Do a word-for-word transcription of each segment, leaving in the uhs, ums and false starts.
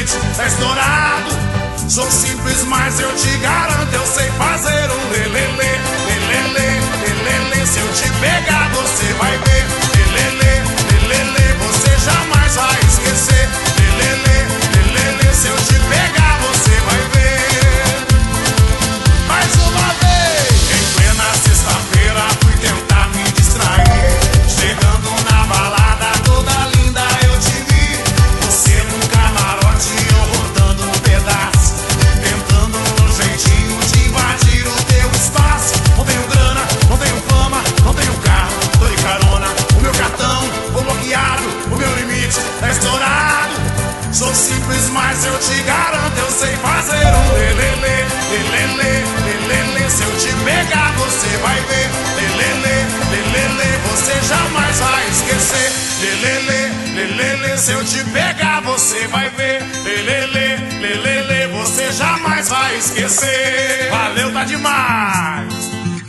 limite tá estourado. Sou simples, mas eu te garanto, eu sei fazer um lelele, lelele, lelele. Se eu te pegar, você vai ver. Lelele, lelele, você jamais vai esquecer. Lelele, lelele, se eu te pegar, você vai ver. Mais uma vez. Em plena sexta-feira fui tentar me distrair. Chegando na balada toda linda eu te vi. Você num camarote, eu rodando um pedaço, tentando um jeitinho de invadir o teu espaço. Não tenho grana, não tenho fama, não tenho carro, tô de carona. O meu cartão foi bloqueado, o meu limite tá estourado. Sou simples, mas eu te garanto, eu sei fazer um lelele, lelele, lelele. Se eu te pegar, você vai ver. Lelele, lelele, você jamais vai esquecer. Lelele, lelele, se eu te pegar, você vai ver. Lelele, lelele, você jamais vai esquecer. Valeu, tá demais!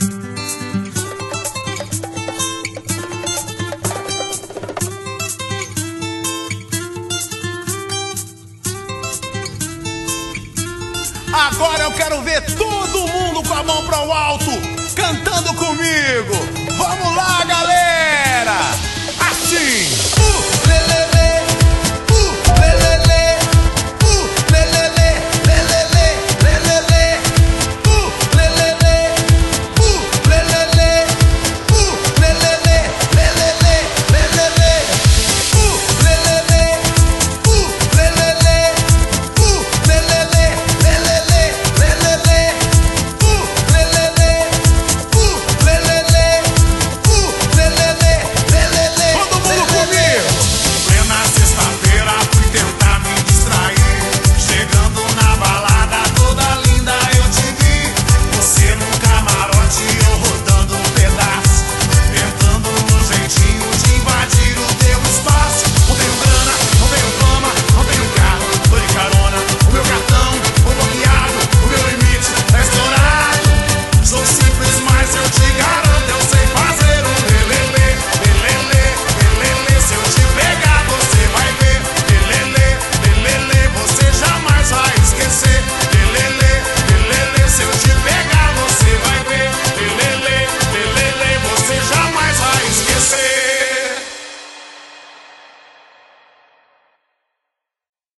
Agora eu quero ver todo mundo com a mão pro alto, cantando comigo. Vamos lá, galera!